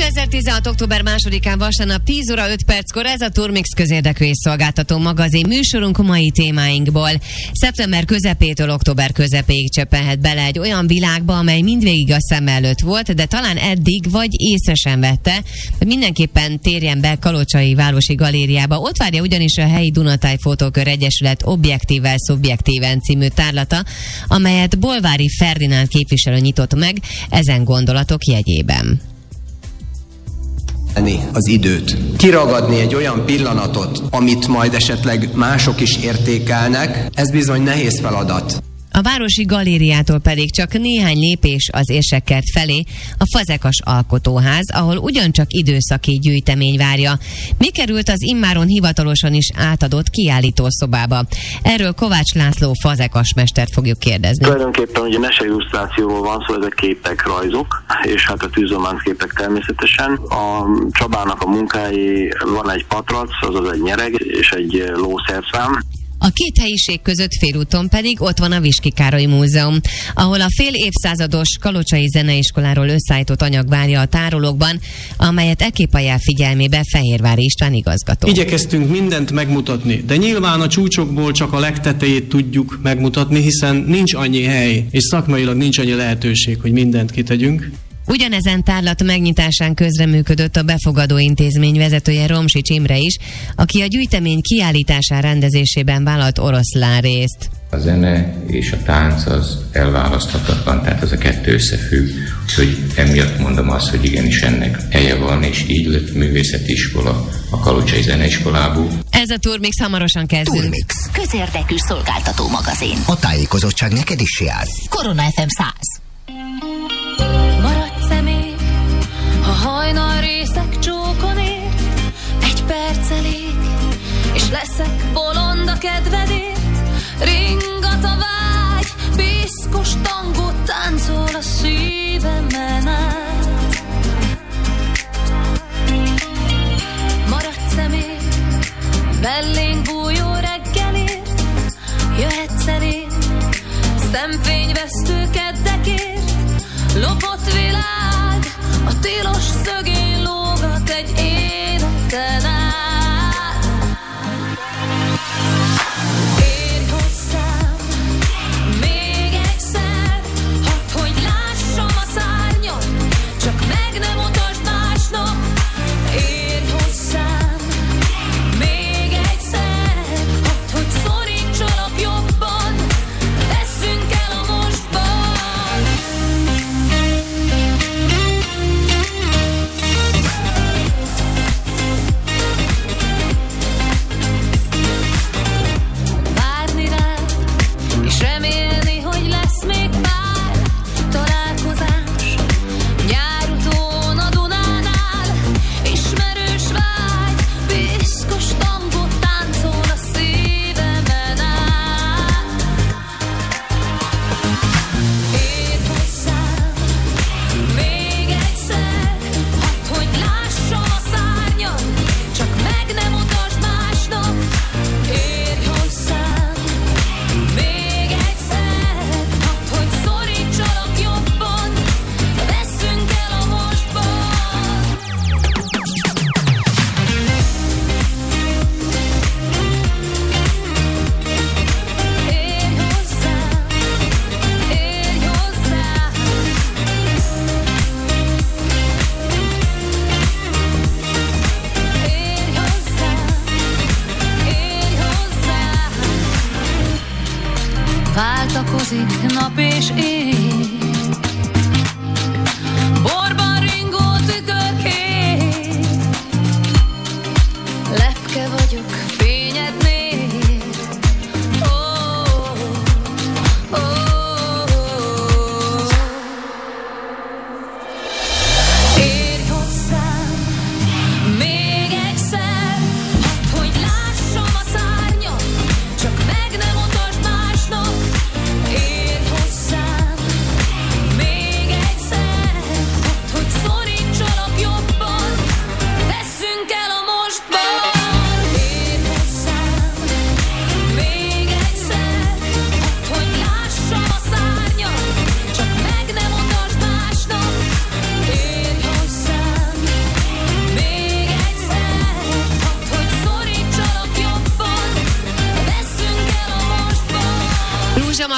2016. október 2-án vasárnap 10 óra 5 perckor ez a Turmix közérdekű és szolgáltató magazin műsorunk mai témáinkból. Szeptember közepétől október közepéig csöppenhet bele egy olyan világba, amely mindvégig a szem előtt volt, de talán eddig vagy észre sem vette, hogy mindenképpen térjen be Kalocsai Városi Galériába. Ott várja ugyanis a helyi Dunatáj Fotókör Egyesület Objektívvel Szubjektíven című tárlata, amelyet Bolvári Ferdinánd képviselő nyitott meg ezen gondolatok jegyében. Az időt. Kiragadni egy olyan pillanatot, amit majd esetleg mások is értékelnek, ez bizony nehéz feladat. A Városi Galériától pedig csak néhány lépés az Érsekkert felé a Fazekas Alkotóház, ahol ugyancsak időszaki gyűjtemény várja. Mi került az immáron hivatalosan is átadott kiállítószobába? Erről Kovács László Fazekas mestert fogjuk kérdezni. Tulajdonképpen ugye meseillusztrációról van szó, ezek képek, rajzok, és hát a tűzrománképek természetesen. A Csabának a munkái, van egy patrac, azaz egy nyereg és egy lószerszám. A két helyiség között félúton pedig ott van a Viski Károly Múzeum, ahol a fél évszázados Kalocsai Zeneiskoláról összeállított anyag várja a tárolókban, amelyet ekképp ajánl figyelmébe Fehérvári István igazgató. Igyekeztünk mindent megmutatni, de nyilván a csúcsokból csak a legtetejét tudjuk megmutatni, hiszen nincs annyi hely, és szakmailag nincs annyi lehetőség, hogy mindent kitegyünk. Ugyanezen tárlat megnyitásán közreműködött a befogadó intézmény vezetője Romsics Imre is, aki a gyűjtemény kiállításán rendezésében vállalt oroszlán részt. A zene és a tánc az elválaszthatatlan, tehát ez a kettő összefügg, úgyhogy emiatt mondom azt, hogy igenis ennek helye van, és így lett művészeti iskola a Kalocsai Zeneiskolából. Ez a Turmix, hamarosan kezdünk. Turmix, közérdekű szolgáltató magazin. A tájékozottság neked is jár. Korona FM 100. Ha hajnal részek csókon ér, egy perc elég, és leszek bolond a kedvedért. Ringat a vágy, piszkos tangót táncol a szívemen át. Maradsz még, mellénk bújó reggelért, jöhetsz elém, szemfényvesztő keddekért, lopott világ, a tilos szögén lógat egy életen át. Érj hozzám még egyszer, hadd, hogy lássam a szárnyat, csak meg nem mutasd másnak. Érj hozzám még egyszer, hadd, hogy szorítsalak jobban, veszünk el a mostban. Váltakozik nap és éj, borban ringó tükörkép, lepke vagyok fényednél. Oh, oh, oh, oh. Érj hozzám még egyszer, hadd, hogy lássam a szárnyat, csak meg nem mutasd másnak. Érj hozzám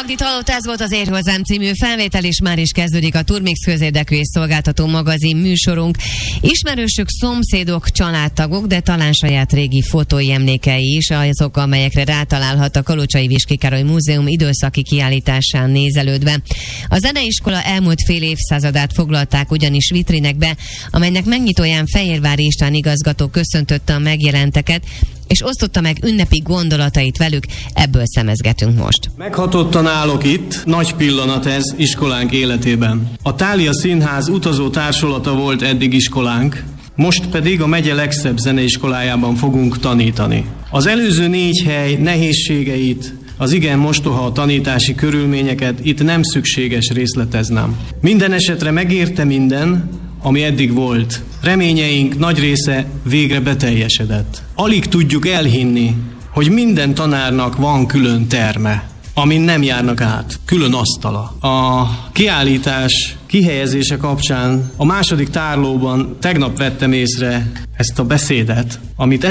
Magdit hallott, ez volt az Érj hozzám című felvétel, és már is kezdődik a Turmix közérdekű és szolgáltató magazin műsorunk. Ismerősök, szomszédok, családtagok, de talán saját régi fotói, emlékei is azok, amelyekre rátalálhat a Kalocsai Viski Károly Múzeum időszaki kiállításán nézelődve. A zeneiskola elmúlt fél évszázadát foglalták ugyanis vitrinekbe, amelynek megnyitóján Fehérvári István igazgató köszöntötte a megjelenteket, és osztotta meg ünnepi gondolatait velük, ebből szemezgetünk most. Meghatottan állok itt, nagy pillanat ez iskolánk életében. A Thália Színház utazó társulata volt eddig iskolánk, most pedig a megye legszebb zeneiskolájában fogunk tanítani. Az előző 4 hely nehézségeit, az igen mostoha tanítási körülményeket itt nem szükséges részleteznem. Minden esetre megérte minden, ami eddig volt. Reményeink nagy része végre beteljesedett. Alig tudjuk elhinni, hogy minden tanárnak van külön terme, amin nem járnak át, külön asztala. A kiállítás kihelyezése kapcsán a második tárlóban tegnap vettem észre ezt a beszédet, amit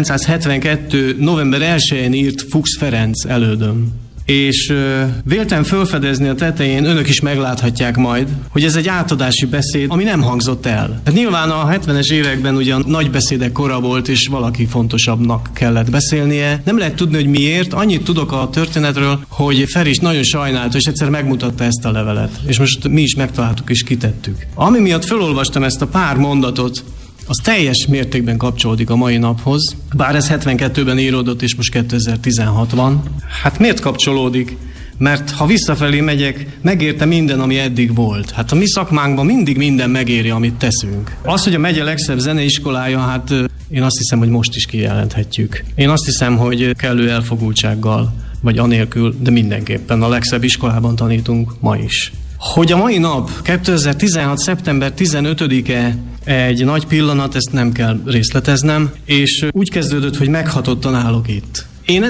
1972. november 1-én írt Fuchs Ferenc elődöm. És véltem felfedezni a tetején, önök is megláthatják majd, hogy ez egy átadási beszéd, ami nem hangzott el. Hát nyilván a 70-es években ugyan nagy beszédek kora volt, és valaki fontosabbnak kellett beszélnie. Nem lehet tudni, hogy miért. Annyit tudok a történetről, hogy Feri is nagyon sajnálta, és egyszer megmutatta ezt a levelet. És most mi is megtaláltuk és kitettük. Ami miatt felolvastam ezt a pár mondatot, az teljes mértékben kapcsolódik a mai naphoz, bár ez 72-ben íródott, és most 2016 van. Hát miért kapcsolódik? Mert ha visszafelé megyek, megérte minden, ami eddig volt. Hát a mi szakmánkban mindig minden megéri, amit teszünk. Az, hogy a megye legszebb zeneiskolája, hát én azt hiszem, hogy most is kijelenthetjük. Én azt hiszem, hogy kellő elfogultsággal, vagy anélkül, de mindenképpen a legszebb iskolában tanítunk ma is. Hogy a mai nap, 2016. szeptember 15-e egy nagy pillanat, ezt nem kell részleteznem, és úgy kezdődött, hogy meghatottan állok itt. Én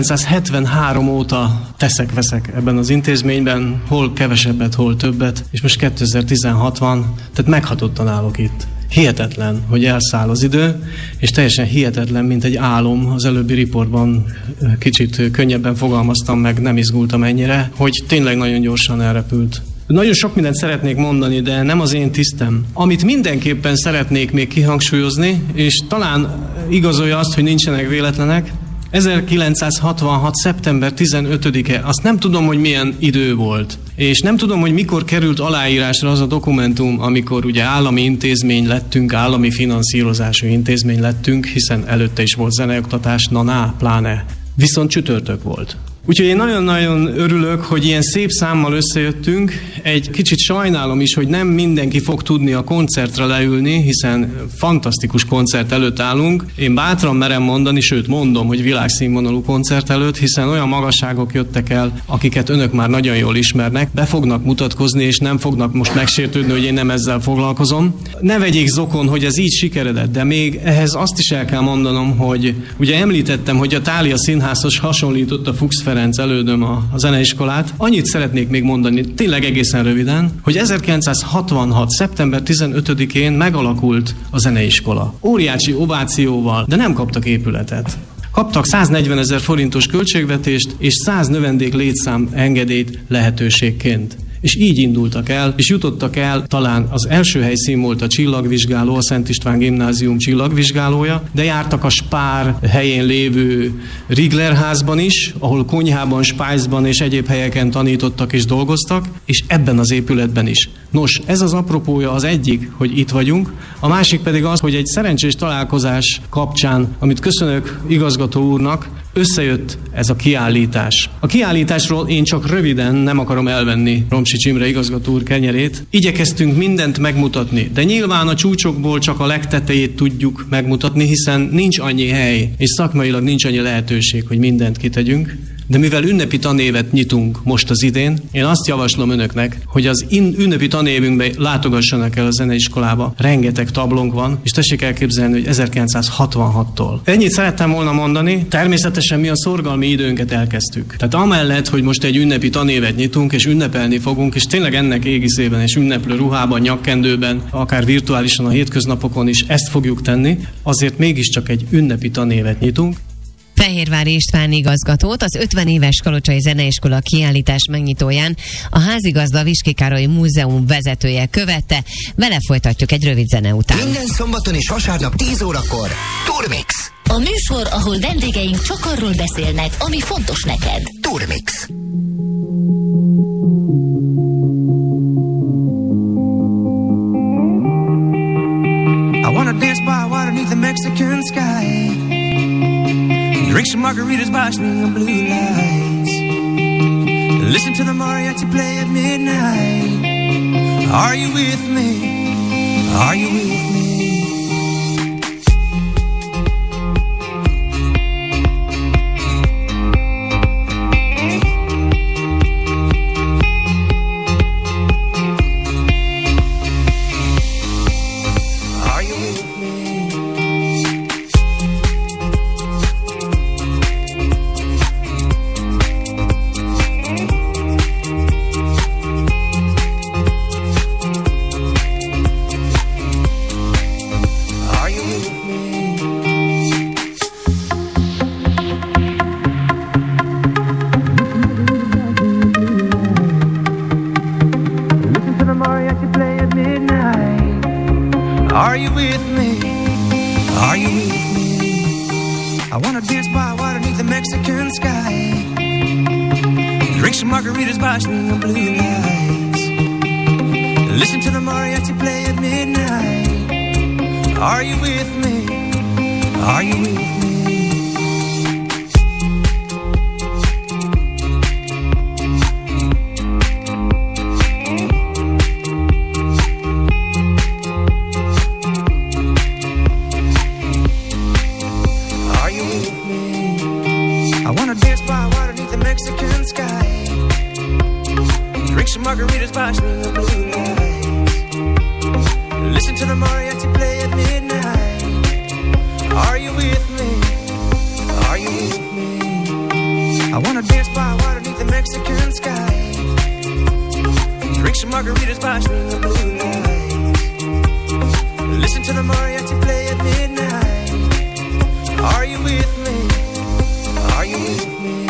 1973 óta teszek-veszek ebben az intézményben, hol kevesebbet, hol többet, és most 2016 van, tehát meghatottan állok itt. Hihetetlen, hogy elszáll az idő, és teljesen hihetetlen, mint egy álom. Az előbbi riportban kicsit könnyebben fogalmaztam meg, nem izgultam ennyire, hogy tényleg nagyon gyorsan elrepült. Nagyon sok mindent szeretnék mondani, de nem az én tisztem. Amit mindenképpen szeretnék még kihangsúlyozni, és talán igazolja azt, hogy nincsenek véletlenek, 1966. szeptember 15-e, azt nem tudom, hogy milyen idő volt. És nem tudom, hogy mikor került aláírásra az a dokumentum, amikor ugye állami intézmény lettünk, állami finanszírozású intézmény lettünk, hiszen előtte is volt zeneoktatás, pláne. Viszont csütörtök volt. Úgyhogy én nagyon-nagyon örülök, hogy ilyen szép számmal összejöttünk. Egy kicsit sajnálom is, hogy nem mindenki fog tudni a koncertre leülni, hiszen fantasztikus koncert előtt állunk. Én bátran merem mondani, sőt mondom, hogy világszínvonalú koncert előtt, hiszen olyan magasságok jöttek el, akiket önök már nagyon jól ismernek, be fognak mutatkozni, és nem fognak most megsértődni, hogy én nem ezzel foglalkozom. Ne vegyék zokon, hogy ez így sikeredett, de még ehhez azt is el kell mondanom, hogy ugye említettem, hogy a Thália Színházhoz hasonlított a Fuchs Ferenc elődöm a zeneiskolát. Annyit szeretnék még mondani, tényleg egészen röviden, hogy 1966. szeptember 15-én megalakult a zeneiskola. Óriási ovációval, de nem kaptak épületet. Kaptak 140 000 forintos költségvetést és 100 növendék létszám engedélyt lehetőségként. És így indultak el, és jutottak el, talán az első helyszín volt a csillagvizsgáló, a Szent István Gimnázium csillagvizsgálója, de jártak a Spár helyén lévő Riglerházban is, ahol konyhában, spájzban és egyéb helyeken tanítottak és dolgoztak, és ebben az épületben is. Nos, ez az apropója az egyik, hogy itt vagyunk, a másik pedig az, hogy egy szerencsés találkozás kapcsán, amit köszönök igazgató úrnak, összejött ez a kiállítás. A kiállításról én csak röviden, nem akarom elvenni Romsics Imre igazgató úr kenyerét. Igyekeztünk mindent megmutatni, de nyilván a csúcsokból csak a legtetejét tudjuk megmutatni, hiszen nincs annyi hely, és szakmailag nincs annyi lehetőség, hogy mindent kitegyünk. De mivel ünnepi tanévet nyitunk most az idén, én azt javaslom önöknek, hogy az ünnepi tanévünkbe látogassanak el a zeneiskolába. Rengeteg tablónk van, és tessék elképzelni, hogy 1966-tól. Ennyit szerettem volna mondani, természetesen mi a szorgalmi időnket elkezdtük. Tehát amellett, hogy most egy ünnepi tanévet nyitunk, és ünnepelni fogunk, és tényleg ennek égiszében és ünneplő ruhában, nyakkendőben, akár virtuálisan a hétköznapokon is ezt fogjuk tenni, azért mégiscsak egy ünnepi tanévet nyitunk. Fehérvári István igazgatót, az 50 éves Kalocsai Zeneiskola kiállítás megnyitóján a házigazda Viski Károly Múzeum vezetője követte. Vele folytatjuk egy rövid zene után. Minden szombaton és vasárnap 10 órakor Turmix. A műsor, ahol vendégeink csak arról beszélnek, ami fontos neked. Turmix. I wanna dance by water beneath the Mexican sky. Drink some margaritas by swinging blue lights. Listen to the mariachi play at midnight. Are you with me? Are you with me? Are you with me? Are you with me? I wanna dance by water beneath the Mexican sky. Drink some margaritas by swinging blue lights. Listen to the mariachi play at midnight. Are you with me? Are you with me? Margaritas by swinging blue lights. Listen to the mariachi play at midnight. Are you with me? Are you with me? I wanna dance by water beneath the Mexican sky. Drink some margaritas by swinging blue lights. Listen to the mariachi play at midnight. Are you with me? Are you with me?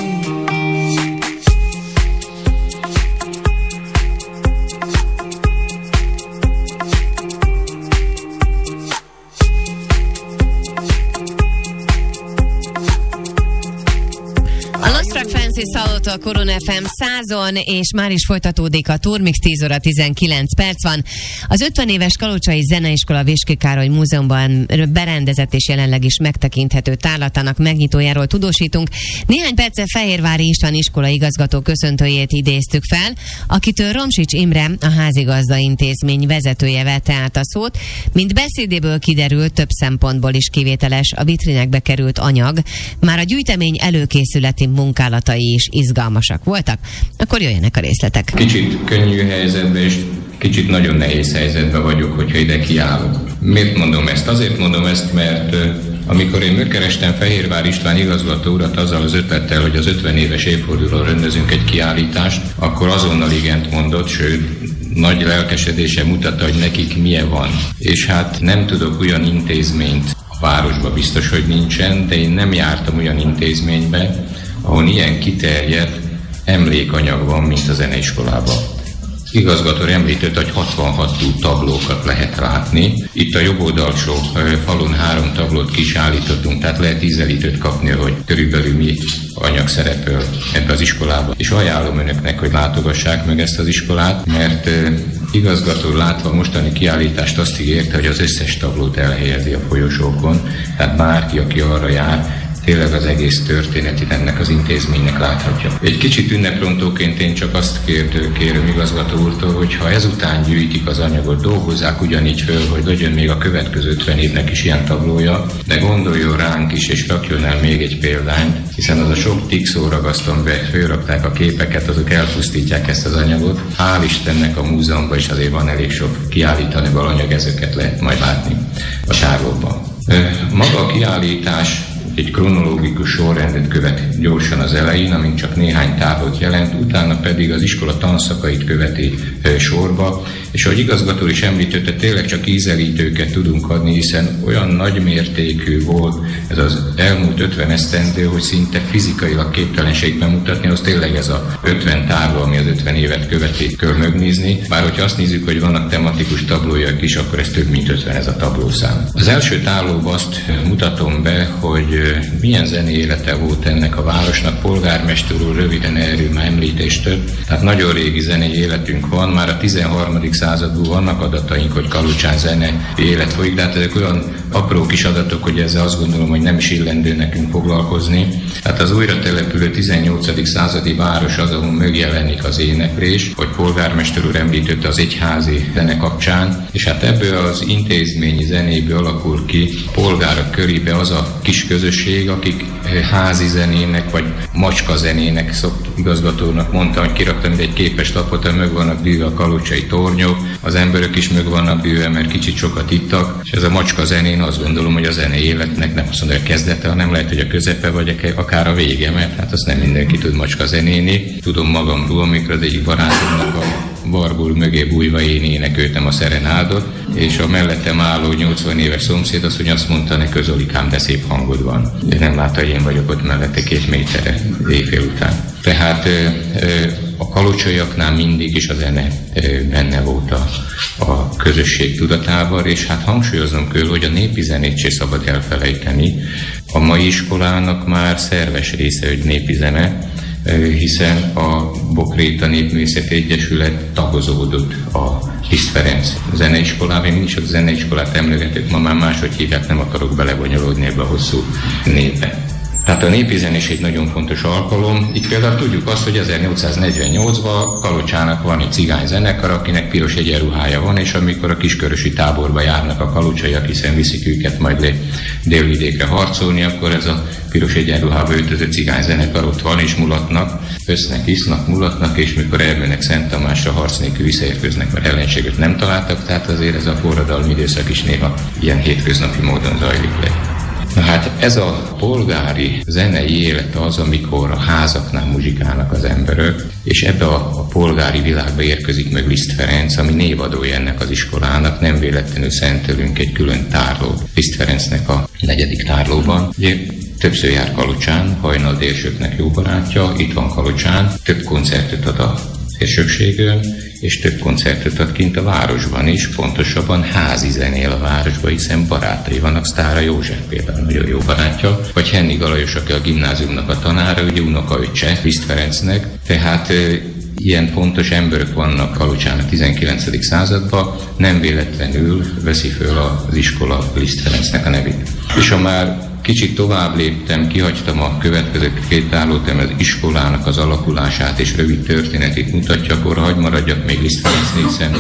Hallott a Korona FM 100-on, és már is folytatódik a Turmix, 10 óra 19 perc van. Az 50 éves Kalocsai Zeneiskola Viski Károly Múzeumban berendezett és jelenleg is megtekinthető tárlatának megnyitójáról tudósítunk. Néhány perccel Fehérvári István iskola igazgató köszöntőjét idéztük fel, akitől Romsics Imre, a házigazda intézmény vezetője vette át a szót. Mint beszédéből kiderült, több szempontból is kivételes a vitrinekbe került anyag. Már a gyűjtemény előkészületi munkálatai is izgalmasak voltak. Akkor jöjjenek a részletek. Kicsit könnyű helyzetben és kicsit nagyon nehéz helyzetben vagyok, hogyha ide kiállok. Miért mondom ezt? Azért mondom ezt, mert amikor én megkerestem Fehérvári István igazgató urat azzal az ötlettel, hogy az 50 éves évfordulóra rendezünk egy kiállítást, akkor azonnal igent mondott, sőt, nagy lelkesedése mutatta, hogy nekik milyen van. És hát nem tudok olyan intézményt, a városban biztos, hogy nincsen, de én nem jártam olyan intézménybe, ahol ilyen kiterjedt emlékanyag van, mint a zeneiskolában. Igazgató említett, hogy 66 tablókat lehet látni. Itt a jobb oldalsó falon 3 tablót ki is állítottunk, tehát lehet ízelítőt kapni, hogy körülbelül mi anyag szerepel ebbe az iskolába. És ajánlom önöknek, hogy látogassák meg ezt az iskolát, mert igazgató látva a mostani kiállítást azt ígérte, hogy az összes tablót elhelyezi a folyosókon, tehát bárki, aki arra jár, tényleg az egész történetét ennek az intézménynek láthatja. Egy kicsit ünneprontóként én csak azt kérem igazgató úrtól, hogy ha ezután gyűjtik az anyagot, dolgozzák ugyanígy föl, hogy legyen még a következő 50 évnek is ilyen tablója, de gondoljon ránk is, és rakjon el még egy példányt, hiszen az a sok tixó ragasztom be, fölrakták a képeket, azok elpusztítják ezt az anyagot. Hál' Istennek a múzeumban is azért van elég sok kiállítani való anyag, ezeket lehet majd látni a tárlóban. Maga a kiállítás egy kronológikus sorrendet követ gyorsan az elején, amint csak néhány távot jelent, utána pedig az iskola tanszakait követi sorba, És ahogy igazgató is említette, tényleg csak ízelítőket tudunk adni, hiszen olyan nagy mértékű volt ez az elmúlt 50 esztendő, hogy szinte fizikailag képtelenség bemutatni, az tényleg ez a 50 tárló, ami az 50 évet követi, kell megnézni. Bár hogyha azt nézzük, hogy vannak tematikus tablójak is, akkor ez több mint 50 ez a tablószám. Az első tárlóban azt mutatom be, hogy milyen zenei élete volt ennek a városnak. Polgármester úr röviden erről már említést tett. Tehát nagyon régi zenei életünk van, már a 13. századból vannak adataink, hogy Kalocsán zene élet folyik, de hát ezek olyan apró kis adatok, hogy ezzel azt gondolom, hogy nem is illendő nekünk foglalkozni. Hát az újra települő 18. századi város az, ahol megjelenik az éneklés, hogy polgármester úr említette az egyházi zene kapcsán, és hát ebből az intézményi zenéből alakul ki polgárok körébe az a kis közösség, akik házi zenének vagy macska zenének, igazgatónak mondta, hogy kiraktam egy képes lapot, hogy meg vannak bűve a kalocsai tornyok, az emberek is meg vannak bűve, mert kicsit sokat ittak, és ez a macska zenén azt gondolom, hogy a zenei életnek nem azt mondja, hogy a kezdete, hanem lehet, hogy a közepe, vagy akár a vége, mert hát azt nem mindenki tud macska zenéni. Tudom magamról, amikor az egyik barátomnak a barbul mögé bújva én énekeltem a szerenádot, és a mellettem álló 80 éves szomszéd azt mondta neki, Zolikám, de szép hangod van. De nem látta, hogy én vagyok ott mellette 2 méterre éjfél után. Tehát a kalocsaiaknál mindig is a zene benne volt a közösség tudatában, és hát hangsúlyoznom kell, hogy a népi zenét sem szabad elfelejteni. A mai iskolának már szerves része, hogy népi zene, hiszen a Bokréta Népművészeti Egyesület tagozódott a Liszt Ferenc zeneiskolában. Én mindig a zeneiskolát emlegetők, ma már máshogy hívják, nem akarok belebonyolódni ebbe a hosszú névbe. Tehát a népi zenés egy nagyon fontos alkalom. Itt például tudjuk azt, hogy 1848-ban Kalocsának van egy cigány zenekar, akinek piros egyenruhája van, és amikor a kiskörösi táborba járnak a kalocsaiak, hiszen viszik őket majd le délvidékre harcolni, akkor ez a piros egyenruhába öltöző cigány zenekar ott van, és mulatnak, össznek, isznak, mulatnak, és mikor elmennek Szent Tamásra harc nélkül visszaérkeznek, mert ellenséget nem találtak, tehát azért ez a forradalmi időszak is néha ilyen hétköznapi módon zajlik le. Na hát ez a polgári zenei élet az, amikor a házaknál muzsikálnak az emberek, és ebbe a polgári világba érkezik meg Liszt Ferenc, ami névadója ennek az iskolának, nem véletlenül szentelünk egy külön tárlót Liszt Ferencnek a 4. tárlóban. Ugye többször jár Kalocsán, Hajnal Dérsöknek jó barátja, itt van Kalocsán, több koncertet ad a térsökségön, és több koncertet ad kint a városban is, pontosabban házi zenél a városban, hiszen barátai vannak, Sztára József például nagyon jó barátja, vagy Hennig Alajos, aki a gimnáziumnak a tanára, ugye unokaöccse Liszt Ferencnek, tehát ilyen fontos emberek vannak Kalocsán a 19. században, nem véletlenül veszi föl az iskola Liszt Ferencnek a nevét. És ha már kicsit tovább léptem, kihagytam a következő 2 tárlót, az iskolának az alakulását és rövid történetét mutatja, akkor hagy maradjak még Liszt Ferencnél, hiszen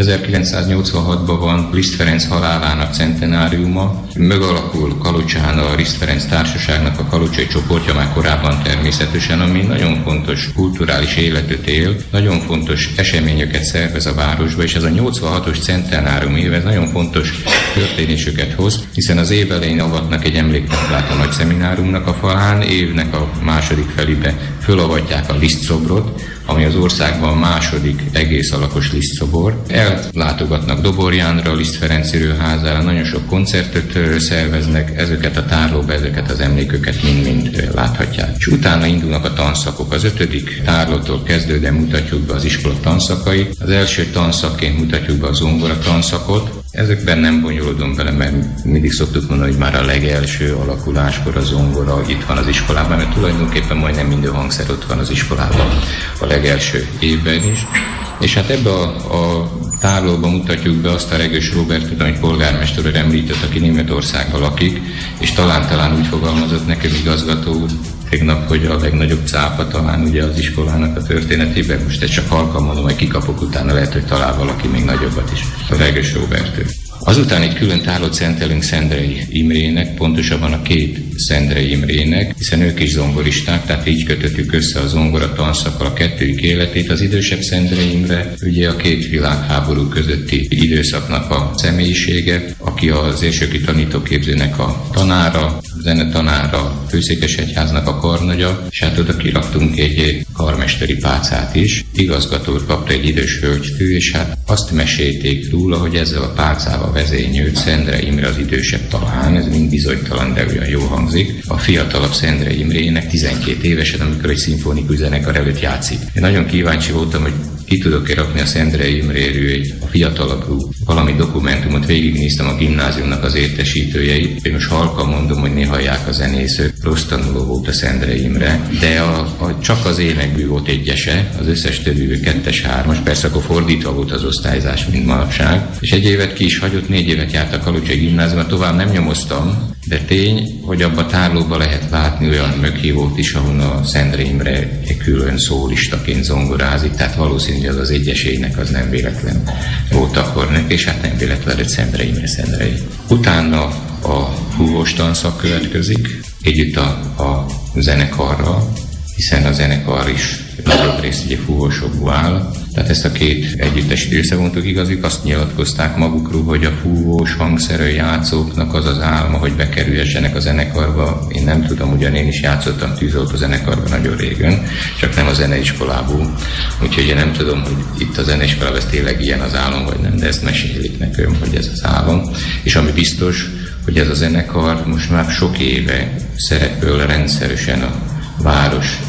1986-ban van Liszt Ferenc halálának centenáriuma, megalakul Kalocsán a Liszt Ferenc társaságnak a kalocsai csoportja már korábban természetesen, ami nagyon fontos kulturális életet él, nagyon fontos eseményeket szervez a városba, és ez a 86-os centenárium év, ez nagyon fontos történéseket hoz, hiszen az év elején avatnak egy emléktáblát a nagy szemináriumnak a falán, évnek a második felébe fölavatják a Liszt szobrot, ami az országban a második egész alakos Liszt szobor. Ellátogatnak Dobor Jánra, a Liszt Ferenc Írőházára, nagyon sok koncertet szerveznek, ezeket a tárlóba, ezeket az emléköket mind-mind láthatják. És utána indulnak a tanszakok. Az 5. tárlótól kezdődően mutatjuk be az iskola tanszakait. Az első tanszakként mutatjuk be a zongora tanszakot. Ezekben nem bonyolodom bele, mert mindig szoktuk mondani, hogy már a legelső alakuláskor a zongora itt van az iskolában, mert tulajdonképpen majdnem minden hangszer ott van az iskolában a legelső évben is. És hát ebbe a tárlóban mutatjuk be azt a Regős Róbertet, amit polgármester úr említett, aki Németországban lakik, és talán úgy fogalmazott nekem igazgató tegnap, hogy a legnagyobb cápa talán ugye az iskolának a történetében. Most ezt csak halkan mondom, hogy kikapok, utána lehet, hogy talál valaki még nagyobbat is. A Regős Róbert. Azután egy külön tárlót szentelünk Szendrei Imrének, pontosabban a 2 Szendrei Imrének, hiszen ők is zongoristák, tehát így kötöttük össze a zongora tanszakkal a 2 életét. Az idősebb Szendrei Imre ugye a 2 világháború közötti időszaknak a személyisége, aki az érseki tanítóképzőnek a tanára, zenetanára, Főszékesegyháznak a karnagya, és hát oda kiraktunk egy karmesteri pálcát is. Igazgató kapta egy idős hölgytő, és hát azt mesélték róla, hogy ezzel a pálcával vezényült Szendre Imre az idősebb talán, ez mind bizonytalan, de olyan jól hangzik. A fiatalabb Szendre Imrének 12 évesen, amikor egy szimfonikus zenekar előtt játszik. Én nagyon kíváncsi voltam, hogy ki tudok-e rakni a Szendre Imréről a fiatalabbról valami dokumentumot, végignéztem a gimnáziumnak az értesítőjeit. Én most halkan mondom, hogy ne hallják a zenészök, rossz tanuló volt a Szendre Imre, de csak az énekből volt egyese, az összes többű 2-es, 3-as, persze akkor fordítva volt az osztályzás, mint manapság, és egy évet ki is hagyott, 4 évet járt a Kalocsai gimnáziumban, tovább nem nyomoztam, de tény, hogy abba a tárlóba lehet látni olyan meghívót is, ahol a Szendre Imre egy külön szólistaként zongorázik, tehát valószínű, hogy az egyes ének az nem véletlen volt akkor neki, és hát nem véletlen, hogy Szendre Imre Szendrei. Utána a fúvós tanszak következik, együtt a zenekarral, hiszen a zenekar is nagyobb részt ugye fúvósokból áll. Tehát ezt a két együttest összevontuk, igazik, azt nyilatkozták magukról, hogy a fúvós hangszerű játszóknak az az álma, hogy bekerülhessenek a zenekarba. Én nem tudom, ugyan én is játszottam tűzoltó zenekarban nagyon régen, csak nem a zeneiskolából. Úgyhogy én nem tudom, hogy itt a zeneiskolában ez tényleg ilyen az álom, vagy nem, de ezt mesélik nekem, hogy ez az álom. És ami biztos, hogy ez a zenekar most már sok éve szerepel rendszeresen a város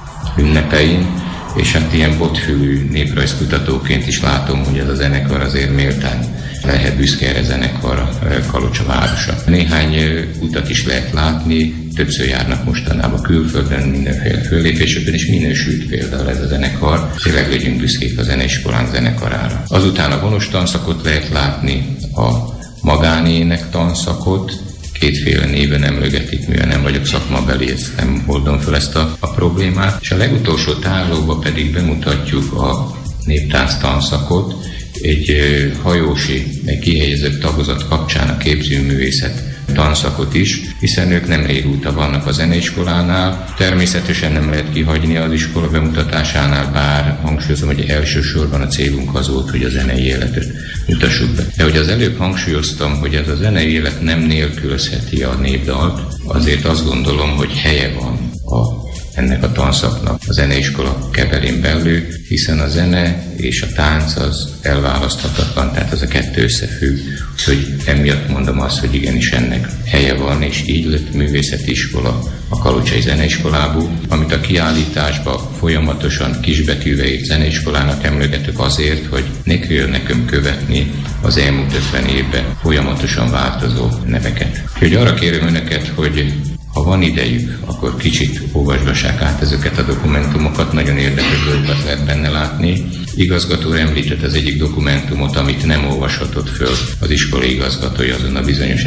ünnepein, és hát ilyen botfülű néprajzkutatóként is látom, hogy ez a zenekar azért méltán lehet büszke erre zenekar Kalocsa városa. Néhány utat is lehet látni, többször járnak mostanában külföldön, mindenféle föllépéseken, és minősült például ez a zenekar. Tényleg legyünk büszkék a zeneiskolánk zenekarára. Azután a vonos tanszakot lehet látni, a magánének tanszakot, kétféle néven emlegetik, mivel nem vagyok szakmabeli, ezt nem oldom fel ezt a problémát. És a legutolsó tárlóba pedig bemutatjuk a néptánc tanszakot, egy hajósi, egy kihelyezett tagozat kapcsán a képzőművészet tanszakot is, hiszen ők nem régóta vannak a zeneiskolánál. Természetesen nem lehet kihagyni az iskola bemutatásánál, bár hangsúlyozom, hogy elsősorban a célunk az volt, hogy a zenei életet mutassuk be. De hogy az előbb hangsúlyoztam, hogy ez a zenei élet nem nélkülözheti a népdalt, azért azt gondolom, hogy helye van ennek a tanszaknak a zeneiskola keberén belül, hiszen a zene és a tánc az elválaszthatatlan, tehát az a kettő összefügg, hogy emiatt mondom azt, hogy igenis ennek helye van, és így lett művészeti iskola a Kalocsai Zeneiskolából, amit a kiállításban folyamatosan kisbetűvel írt zeneiskolának emlegetök azért, hogy ne kelljen nekem követni az elmúlt 50 évben folyamatosan változó neveket. Úgyhogy arra kérem önöket, hogy ha van idejük, akkor kicsit olvasgassák át ezeket a dokumentumokat, nagyon érdekes dolgokat lehet benne látni. Igazgató említett az egyik dokumentumot, amit nem olvashatott föl az iskolai igazgatója azon a bizonyos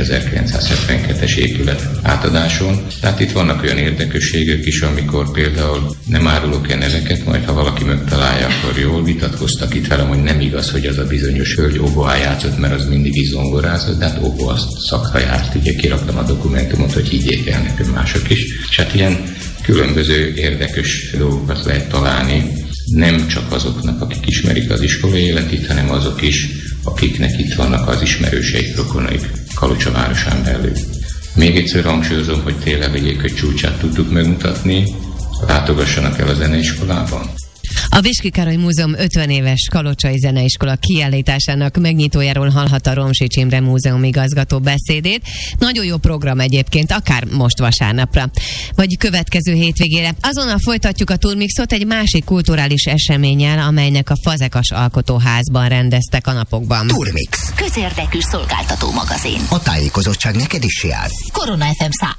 1972-es épület átadáson. Tehát itt vannak olyan érdekességek is, amikor például nem árulok el neveket, majd ha valaki megtalálja, akkor jól vitatkoztak itt velem, hogy nem igaz, hogy az a bizonyos hölgy oboá játszott, mert az mindig is zongorázott, de hát oboá szakra járt. Ugye kiraktam a dokumentumot, hogy higgyék el nekem mások is. És hát ilyen különböző érdekes dolgokat lehet találni, nem csak azoknak, akik ismerik az iskolai életét, hanem azok is, akiknek itt vannak az ismerőseik, rokonaik Kalocsa városán belül. Még egyszer hangsúlyozom, hogy tényleg egy csúcsát tudtuk megmutatni, látogassanak el a zeneiskolában. A Viski Károly Múzeum 50 éves Kalocsai Zeneiskola kiállításának megnyitójáról hallhatta Romsics Imre múzeum igazgató beszédét. Nagyon jó program egyébként, akár most vasárnapra, vagy következő hétvégére. Azonnal folytatjuk a Turmixot egy másik kulturális eseménnyel, amelynek a Fazekas Alkotóházban rendeztek a napokban. Turmix. Közérdekű szolgáltató magazin. A tájékozottság neked is jár. Korona FM 100.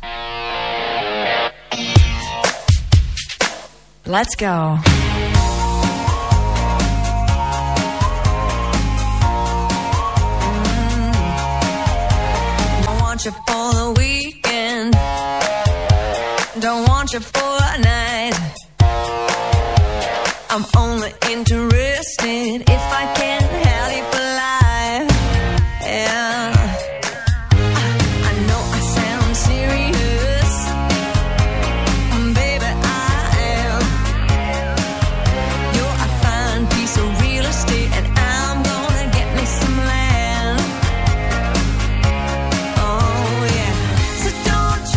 Let's go. Don't want you for the weekend. Don't want you for a night. I'm only interested if I can have you for life. Yeah. I know I sound serious. Baby, I am. You're a fine piece of real estate, and I'm gonna get me some land. Oh yeah. So don't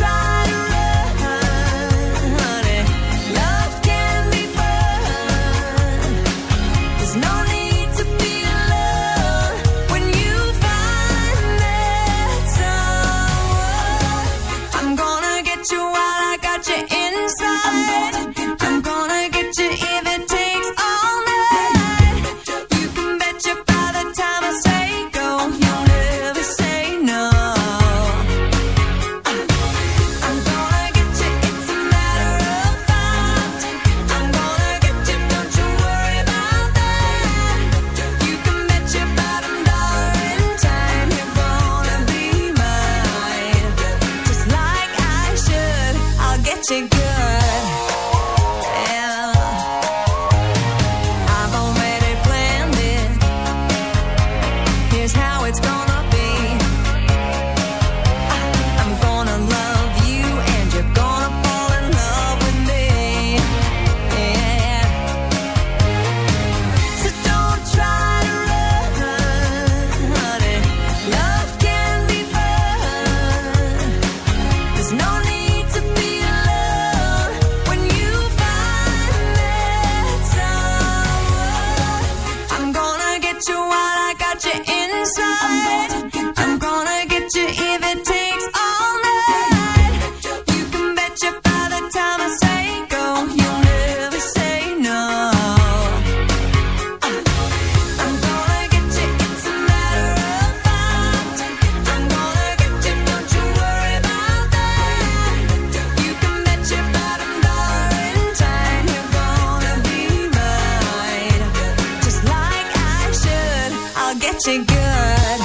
get you good.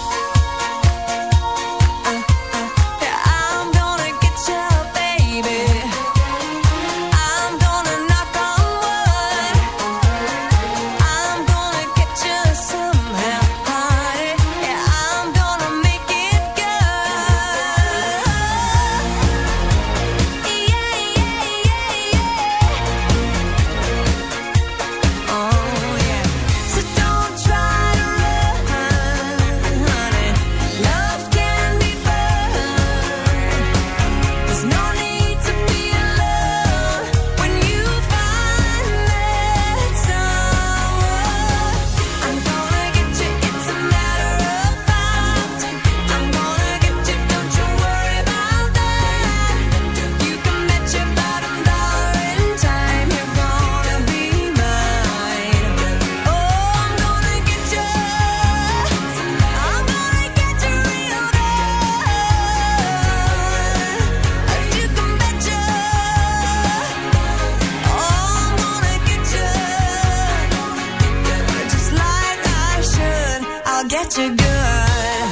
I'm gonna get you, baby. I'm gonna knock on wood. I'm gonna get you somehow, honey. Yeah, I'm gonna make it good. Yeah, yeah, yeah, yeah. Oh, yeah. So don't try to run, honey. Love can be fun. There's no need to be alone when you find that someone. I'm gonna get you, it's a matter of fact. I'm gonna get you, don't you worry about that. You can bet your bottom dollar in time you're gonna be mine. Oh, I'm gonna get you. I'm gonna get you real good. You can bet you. Oh, I'm gonna get you. Just like I should. I'll get you good.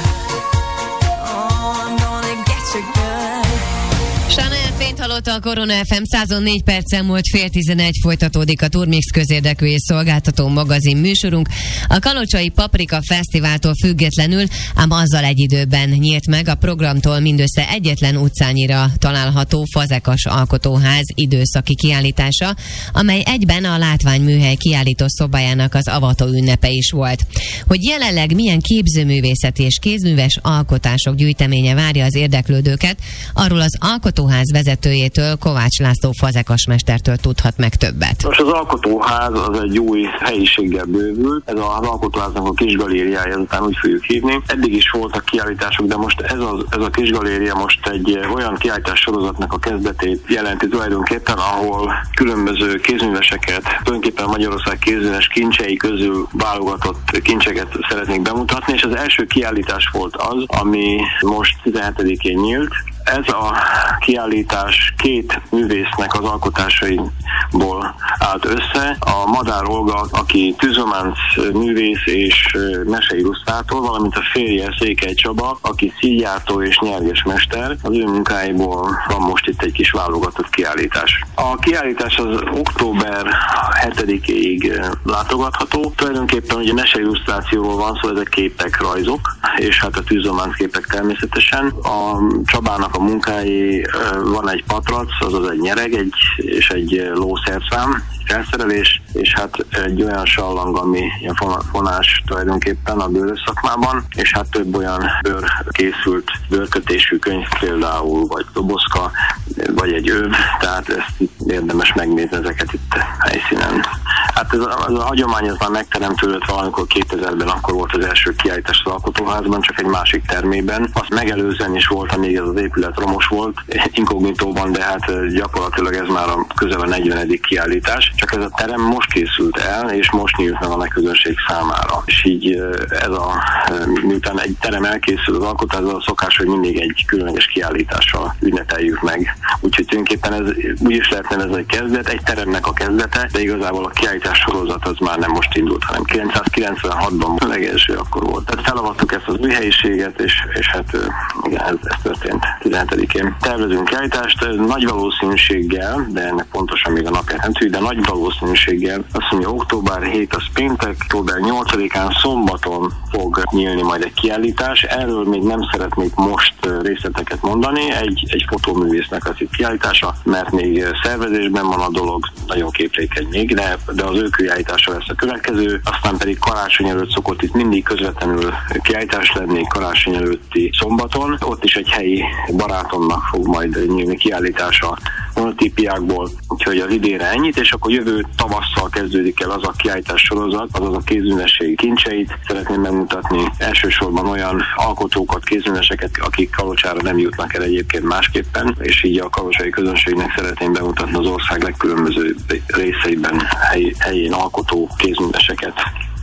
Oh, I'm gonna get you good. Chanel fényt hallotta a Korona FM, 104 perccel múlt 10:30, folytatódik a Turmix közérdekű és szolgáltató magazin műsorunk. A Kalocsai Paprika Fesztiváltól függetlenül, ám azzal egy időben nyílt meg a programtól mindössze egyetlen utcányira található Fazekas Alkotóház időszaki kiállítása, amely egyben a látványműhely kiállító szobájának az avató ünnepe is volt. Hogy jelenleg milyen képzőművészeti és kézműves alkotások gyűjteménye várja az érdeklődőket, arról az Alkotóház vezetőjétől, Kovács László fazekasmestertől tudhat meg többet. Most az Alkotóház az egy új helyiséggel bővült. Ez az Alkotóháznak a kis galériája, ezután úgy fogjuk hívni. Eddig is voltak kiállítások, de most ez a kis galéria most egy olyan kiállítás sorozatnak a kezdetét jelenti tulajdonképpen, ahol különböző kézműveseket, tulajdonképpen Magyarország kézműves kincsei közül válogatott kincseket szeretnék bemutatni, és az első kiállítás volt az, ami most 17-én nyílt. Ez a kiállítás két művésznek az alkotásaiból állt össze. A Madár Olga, aki tűzománc művész és meseillusztrátor, valamint a férje Székely Csaba, aki szíjjártó és nyergesmester. Az ő munkáiból van most itt egy kis válogatott kiállítás. A kiállítás az október 7-ig látogatható. Tulajdonképpen ugye meseillusztrációról van szó, ezek képek, rajzok, és hát a tűzománc képek természetesen. A Csabának a munkái, van egy patrac, azaz egy nyereg, és egy lószerszám, felszerelés, és hát egy olyan sallang, ami ilyen fonás tulajdonképpen a bőrös szakmában, és hát több olyan készült bőrkötésű könyv például, vagy dobozka, vagy egy öv, tehát ezt itt érdemes megnézni ezeket itt helyszínen. Hát ez a hagyomány az már megteremtődött valamikor 2000-ben, akkor volt az első kiállítás az Alkotóházban, csak egy másik termében. Azt megelőzően is volt, amíg ez az épület romos volt, inkognitóban, de hát gyakorlatilag ez már közel a 40. kiállítás. Csak ez a terem most készült el, és most nyílt meg a nagyközönség számára. És így miután egy terem elkészül az alkotásban, a szokás, hogy mindig egy különleges kiállítással ünnepeljük meg. Úgyhogy tulajdonképpen ez úgy is lehet nevezni, egy kezdet, egy teremnek a kezdete, de igazából a kiállítás sorozat az már nem most indult, hanem 996-ban a legelső akkor volt. Tehát felavattuk ezt az új helyiséget, és hát igen, ez történt 17-én. Tervezünk kiállítást, nagy valószínűséggel, de ennek pontosan még a napját nem tudjuk, de nagy valószínűséggel azt mondja, október 7 az péntek, október 8-án szombaton fog nyílni majd egy kiállítás. Erről még nem szeretnék most részleteket mondani, egy fotóművésznek az itt kiállítása, mert még szervezésben van a dolog, nagyon képlékeny még, de az ő kiállítása lesz a következő, aztán pedig karácsony előtt szokott itt mindig közvetlenül kiállítás lenni, karácsony előtti szombaton. Ott is egy helyi barátomnak fog majd nyílni kiállítása monotípiákból, úgyhogy az idénre ennyit, és akkor jövő tavasszal kezdődik el az a kiállítás sorozat, azaz a kézművesség kincseit szeretném megmutatni. Elsősorban olyan alkotókat, kézműveseket, akik Kalocsára nem jutnak el egyébként másképpen, és így a kalocsai közönségnek szeretném bemutatni az ország legkülönböző részeiben helyén alkotó kézműveseket.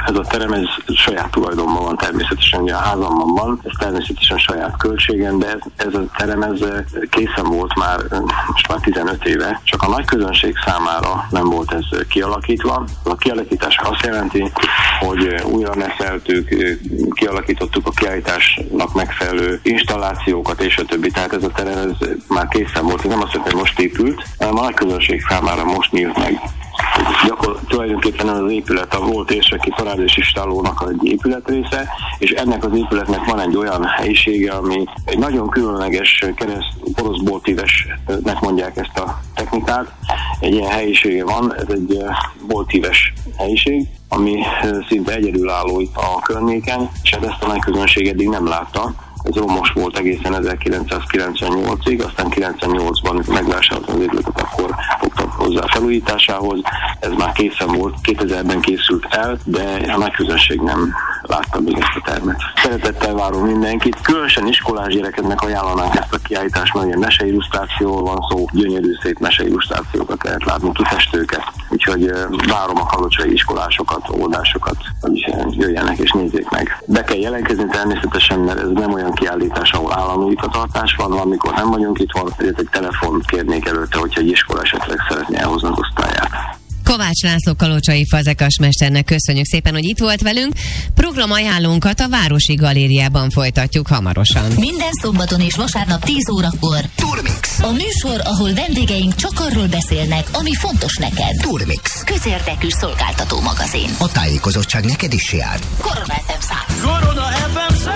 Ez a terem ez saját tulajdonban van természetesen, ugye a házamban van, ez természetesen saját költségen, de ez a terem ez készen volt most már 15 éve, csak a nagy közönség számára nem volt ez kialakítva. A kialakítás azt jelenti, hogy újra neszeltük, kialakítottuk a kiállításnak megfelelő installációkat és a többi. Tehát ez a terem ez már készen volt, ez nem azt jelenti, hogy most épült, hanem a nagy közönség számára most nyílt meg. Tulajdonképpen az épület a volt érseki parádés istállónak egy épületrésze, és ennek az épületnek van egy olyan helyisége, ami egy nagyon különleges poroszboltívesnek mondják ezt a technikát. Egy ilyen helyisége van, ez egy boltíves helyiség, ami szinte egyedülálló itt a környéken, és ezt a nagy közönség eddig nem látta. Ez romos volt egészen 1998-ig, aztán 98-ban megvásároltam az épületet, akkor fogtam hozzá felújításához. Ez már készen volt, 2000-ben készült el, de a nagy közönség nem látta még ezt a termet. Szeretettel várom mindenkit, különösen iskolás gyerekeknek ajánlanánk ezt a kiállítást, mert ilyen meseillusztrációról van szó, gyönyörű szép meseillusztrációkat lehet látni, kifestőket. Úgyhogy várom a kalocsai iskolásokat, oldásokat, hogy jöjjenek és nézzék meg. Be kell jelentkezni természetesen, mert ez nem olyan kiállítás, ahol állandó nyitvatartás van, amikor nem vagyunk itthon, ezért egy telefont kérnék előtte, hogyha egy iskola esetleg szeretné elhozni az osztályát. Kovács László kalocsai fazekasmesternek köszönjük szépen, hogy itt volt velünk. Programajánlónkat a Városi Galériában folytatjuk hamarosan. Minden szombaton és vasárnap 10 órakor Turmix. A műsor, ahol vendégeink csak arról beszélnek, ami fontos neked. Turmix. Közérdekű szolgáltató magazin. A tájékozottság neked is jár. Korona FM 100. Korona FM 100.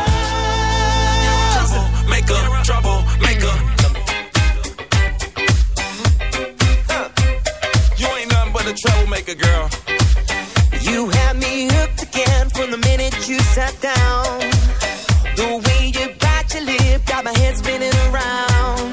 Trouble maker. You ain't nothing but a troublemaker, girl. You had me hooked again from the minute you sat down. The way you bite your lip got my head spinning around.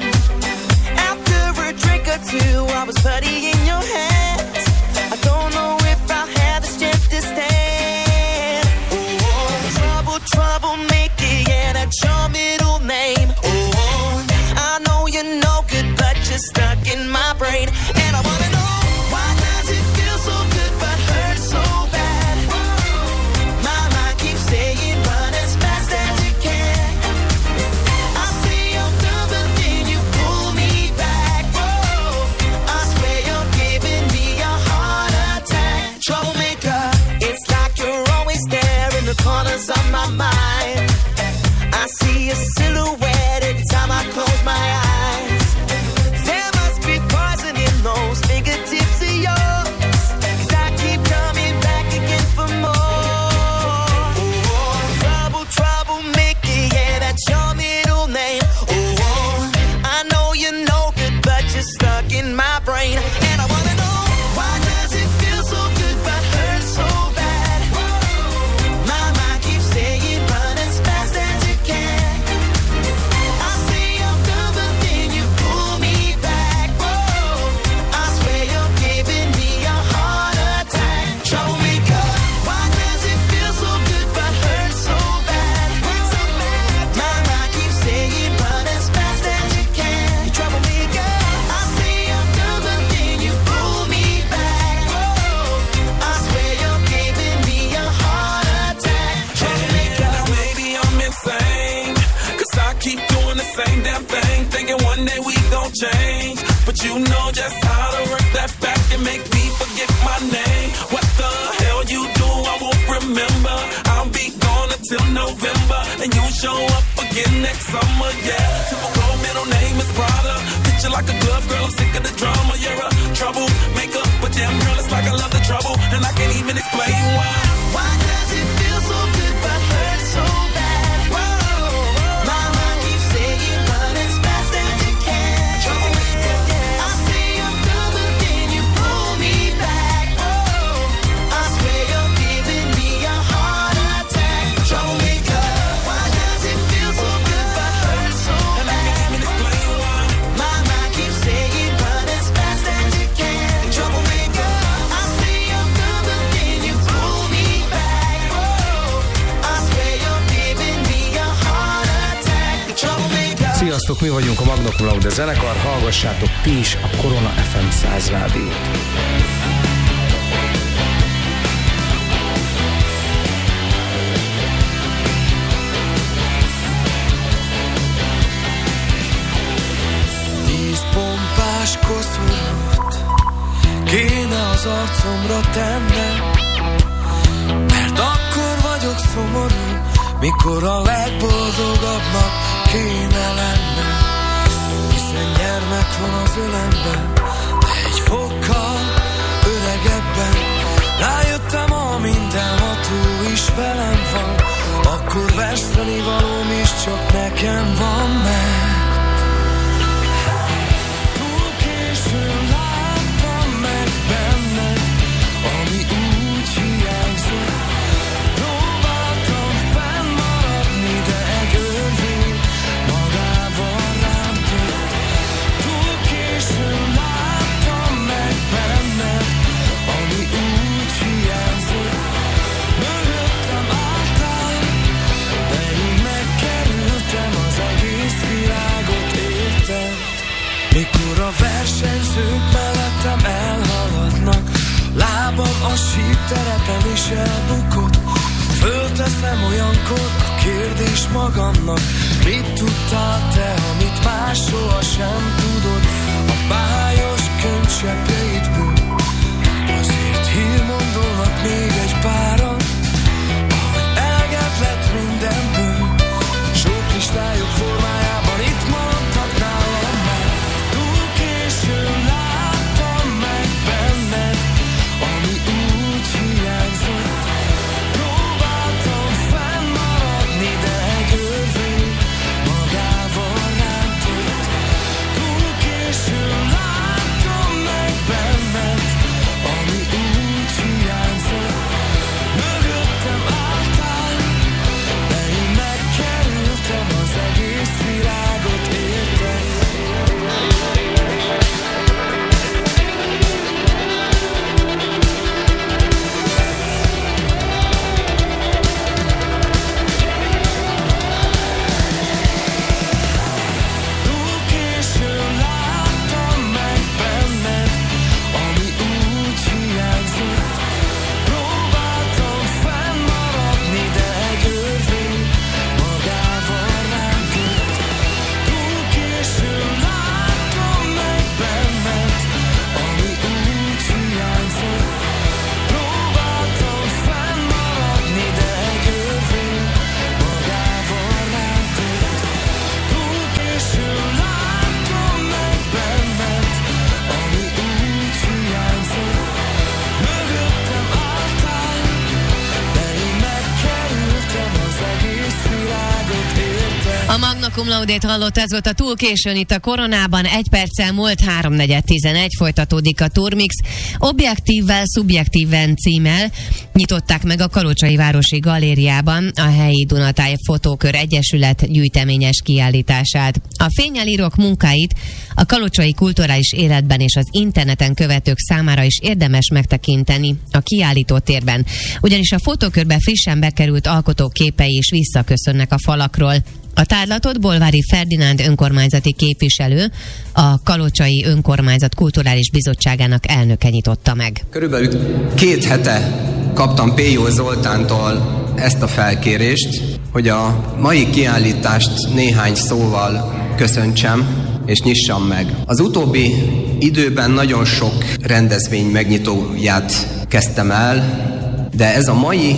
After a drink or two, I was putty in your hands. I don't know if I had the strength to stand. Oh, troublemaker, yeah, that's your middle name. Oh, I know you're no good, but you're stuck in my brain. And I wanna know, why does it feel so good but hurt so bad? My mind keeps saying run as fast as you can. I say I'm done, but then you pull me back. Whoa, I swear you're giving me a heart attack. Troublemaker, it's like you're always there in the corners of my mind. I see a silhouette every time I close my eyes. There must be poison in those fingertips of yours, 'cause I keep coming back again for more. Oh, troublemaker, yeah, that's your middle name. Oh, I know you're no good, but you're stuck in my brain. And I wanna know, why does it feel so good but hurt so bad? My mind keeps saying run as fast as you can. I say I'm done, but then you pull me back. Whoa, I swear you're giving me a heart attack. Troublemaker, why does it feel so good but hurt so bad? My mind keeps saying run as fast as you can. Troublemaker, I say I'm done, but then you pull me back. Whoa, I swear you're giving me a heart attack. Troublemaker, now maybe I'm insane, 'cause I keep doing the same damn thing, thinking one day we gon' change. But you know just how to work that back and make me forget my name. What the hell you do, I won't remember. I'll be gone until November, and you show up again next summer, yeah. Typical middle name is Prada. Picture like a glove, girl, I'm sick of the drama. You're a troublemaker, but damn girl, it's like I love the trouble, and I can't even explain why. Why does it feel so good but hurt so bad? Whoa, my mind keeps saying run as fast as you can. Troublemaker, I say I'm done, but then you pull me back. Oh, I swear you're giving me a heart attack. Troublemaker, why does it feel so good but hurt so bad? And I can't even explain why. My mind keeps saying run as fast as you can. Troublemaker, I say I'm done, but then you pull me back. Oh, I swear you're giving me a heart attack. Troublemaker. Sziasztok, mi vagyunk a Magna Cum Laude zenekar, hallgassátok ti is a Korona FM 100 rádiót. az arcomra tenne, mert akkor vagyok szomorú, mikor a legboldogabbnak kéne lenne. Hiszen gyermek van az ölemben, de egy fokkal öregebben. Rájöttem, a mindenható is velem van, akkor veszteni valóm is csak nekem van, mert túl későn láttam meg benned, ami úgy hiányzott. Próbáltam fennmaradni, de egy örvény magával rántott. Túl későn láttam meg benned, ami úgy hiányzott. Mögöttem álltál, de én megkerültem az egész világot, érted? Mikor a versenyzők mellettem elhaladnak, lábam a sípterepen is elbukott. Fölteszem olyankor a kérdés magamnak, mit tudtál te, amit más sohasem tudod? A bájos könycseppjeidből azért hírmondónak még egy páran, ahogy eleget lett mindenből, sok listájuk formájában itt maradtak nálam, mert túl későn láttam meg benned, ami úgy hiányzott. Próbáltam fennmaradni, de egy örvény magával rántott. Túl későn láttam meg benned, ami úgy hiányzott. Mögöttem álltál, de én megkerültem az egész világot, érted? Túl későn láttam meg benned, ami úgy hiányzott. Próbáltam fennmaradni, de egy örvény magával rántott. Túl későn láttam meg benned, ami úgy hiányzott. Próbáltam fennmaradni, de egy örvény magával rántott. Túl későn láttam meg benned, ami úgy hiányzott. Mögöttem álltál, de én megkerültem az egész világot, érted? A Magna Cum Laude-t hallott, ez volt a Túl későn itt a Koronában, 1 perccel múlt 3:4:11, folytatódik a Turmix. Objektívvel, szubjektíven címmel nyitották meg a Kalocsai Városi Galériában a helyi Dunatáj Fotókör Egyesület gyűjteményes kiállítását. A fénnyel írók munkáit a kalocsai kulturális életben és az interneten követők számára is érdemes megtekinteni a kiállító térben, ugyanis a fotókörbe frissen bekerült alkotók képei is visszaköszönnek a falakról. A tárlatot Bolvári Ferdinánd önkormányzati képviselő, a Kalocsai Önkormányzat Kulturális Bizottságának elnöke nyitotta meg. Körülbelül 2 hete kaptam Péjó Zoltántól ezt a felkérést, hogy a mai kiállítást néhány szóval köszöntsem és nyissam meg. Az utóbbi időben nagyon sok rendezvény megnyitóját kezdtem el, de ez a mai,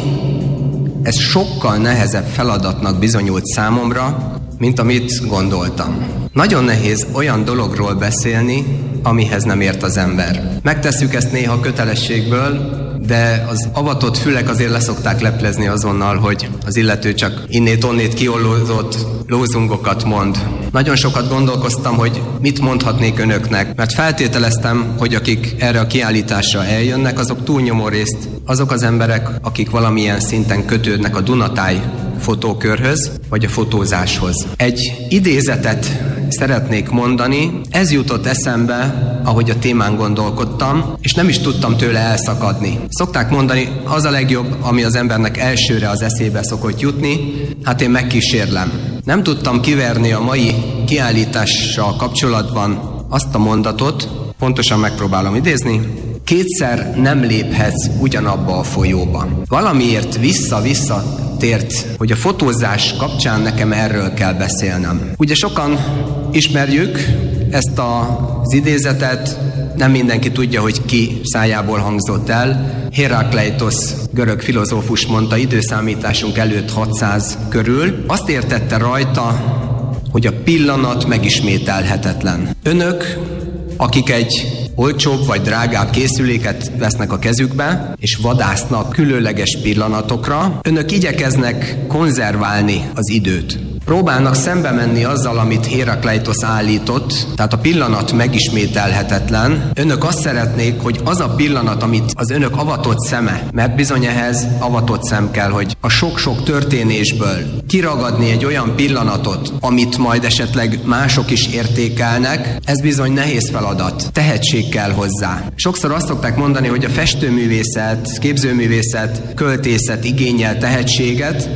ez sokkal nehezebb feladatnak bizonyult számomra, mint amit gondoltam. Nagyon nehéz olyan dologról beszélni, amihez nem ért az ember. Megtesszük ezt néha kötelességből, de az avatott fülek azért leszokták leplezni azonnal, hogy az illető csak innét-onnét kiollózott lózungokat mond. Nagyon sokat gondolkoztam, hogy mit mondhatnék önöknek, mert feltételeztem, hogy akik erre a kiállításra eljönnek, azok túlnyomó részt azok az emberek, akik valamilyen szinten kötődnek a Dunatáj fotókörhöz, vagy a fotózáshoz. Egy idézetet szeretnék mondani, ez jutott eszembe, ahogy a témán gondolkodtam, és nem is tudtam tőle elszakadni. Szokták mondani, az a legjobb, ami az embernek elsőre az eszébe szokott jutni, hát én megkísérlem. Nem tudtam kiverni a mai kiállítással kapcsolatban azt a mondatot, pontosan megpróbálom idézni, kétszer nem léphetsz ugyanabba a folyóba. Valamiért vissza-vissza tért, hogy a fotózás kapcsán nekem erről kell beszélnem. Ugye sokan ismerjük Ezt az idézetet nem mindenki tudja, hogy ki szájából hangzott el. Herakleitos görög filozófus mondta időszámításunk előtt 600 körül. Azt értette rajta, hogy a pillanat megismételhetetlen. Önök, akik egy olcsóbb vagy drágább készüléket vesznek a kezükbe, és vadásznak különleges pillanatokra, önök igyekeznek konzerválni az időt. Próbálnak szembe menni azzal, amit Herakleitos állított, tehát a pillanat megismételhetetlen. Önök azt szeretnék, hogy az a pillanat, amit az önök avatott szeme, mert bizony ehhez avatott szem kell, hogy a sok-sok történésből kiragadni egy olyan pillanatot, amit majd esetleg mások is értékelnek, ez bizony nehéz feladat. Tehetség kell hozzá. Sokszor azt szokták mondani, hogy a festőművészet, képzőművészet, költészet igényel tehetséget,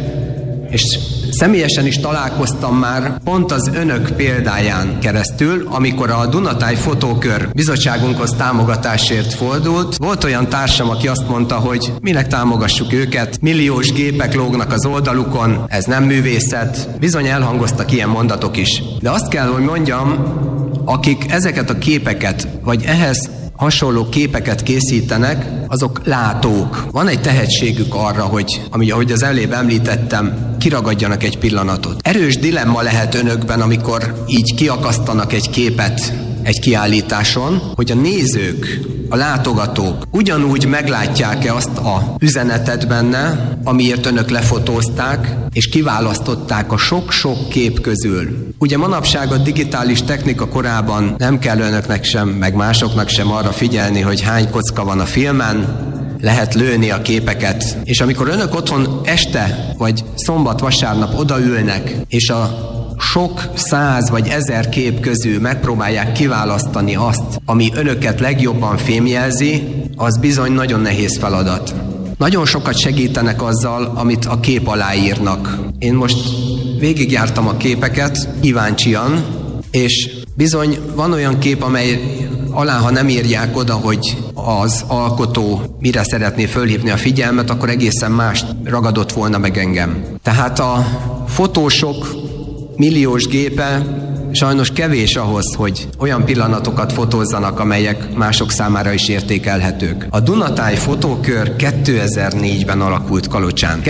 és személyesen is találkoztam már pont az önök példáján keresztül, amikor a Dunatáj Fotókör bizottságunkhoz támogatásért fordult. Volt olyan társam, aki azt mondta, hogy minek támogassuk őket, milliós gépek lógnak az oldalukon, ez nem művészet. Bizony elhangoztak ilyen mondatok is. De azt kell, hogy mondjam, akik ezeket a képeket, vagy ehhez hasonló képeket készítenek, azok látók. Van egy tehetségük arra, hogy, ahogy az előbb említettem, kiragadjanak egy pillanatot. Erős dilemma lehet önökben, amikor így kiakasztanak egy képet egy kiállításon, hogy a nézők, a látogatók ugyanúgy meglátják-e azt a üzenetet benne, amiért önök lefotózták, és kiválasztották a sok-sok kép közül. Ugye manapság a digitális technika korában nem kell önöknek sem, meg másoknak sem arra figyelni, hogy hány kocka van a filmen, lehet lőni a képeket, és amikor önök otthon este, vagy szombat-vasárnap odaülnek, és a sok 100 vagy 1000 kép közül megpróbálják kiválasztani azt, ami önöket legjobban fémjelzi, az bizony nagyon nehéz feladat. Nagyon sokat segítenek azzal, amit a kép alá írnak. Én most végigjártam a képeket kíváncsian, és bizony van olyan kép, amely alá, ha nem írják oda, hogy az alkotó mire szeretné fölhívni a figyelmet, akkor egészen más ragadott volna meg engem. Tehát a fotósok milliós gépe sajnos kevés ahhoz, hogy olyan pillanatokat fotózzanak, amelyek mások számára is értékelhetők. A Dunatáj Fotókör 2004-ben alakult Kalocsán.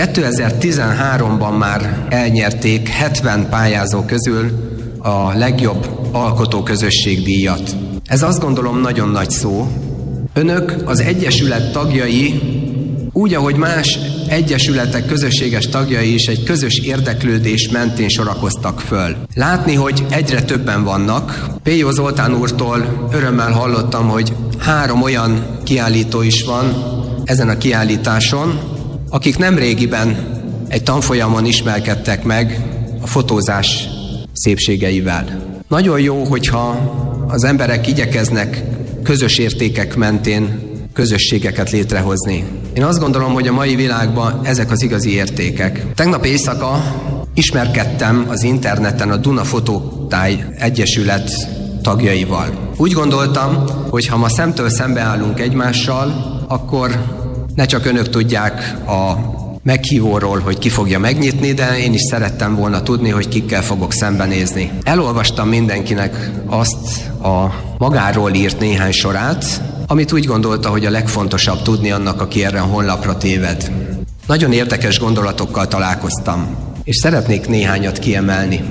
2013-ban már elnyerték 70 pályázó közül a legjobb alkotóközösség díjat. Ez azt gondolom nagyon nagy szó. Önök az Egyesület tagjai, úgy, ahogy más egyesületek közösséges tagjai is egy közös érdeklődés mentén sorakoztak föl. Látni, hogy egyre többen vannak. Péjó Zoltán úrtól örömmel hallottam, hogy 3 olyan kiállító is van ezen a kiállításon, akik nemrégiben egy tanfolyamon ismerkedtek meg a fotózás szépségeivel. Nagyon jó, hogyha az emberek igyekeznek közös értékek mentén közösségeket létrehozni. Én azt gondolom, hogy a mai világban ezek az igazi értékek. Tegnap éjszaka ismerkedtem az interneten a Duna Fotótáj Egyesület tagjaival. Úgy gondoltam, hogy ha ma szemtől szembe állunk egymással, akkor ne csak önök tudják a meghívóról, hogy ki fogja megnyitni, de én is szerettem volna tudni, hogy kikkel fogok szembenézni. Elolvastam mindenkinek azt a magáról írt néhány sorát, amit úgy gondolta, hogy a legfontosabb tudni annak, aki erre a honlapra téved. Nagyon érdekes gondolatokkal találkoztam, és szeretnék néhányat kiemelni.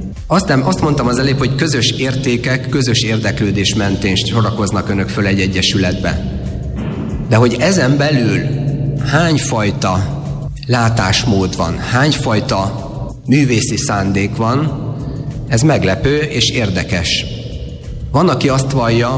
Azt mondtam az előbb, hogy közös értékek, közös érdeklődés mentén sorakoznak önök föl egy egyesületbe. De hogy ezen belül hányfajta látásmód van, hányfajta művészi szándék van, ez meglepő és érdekes. Van, aki azt vallja,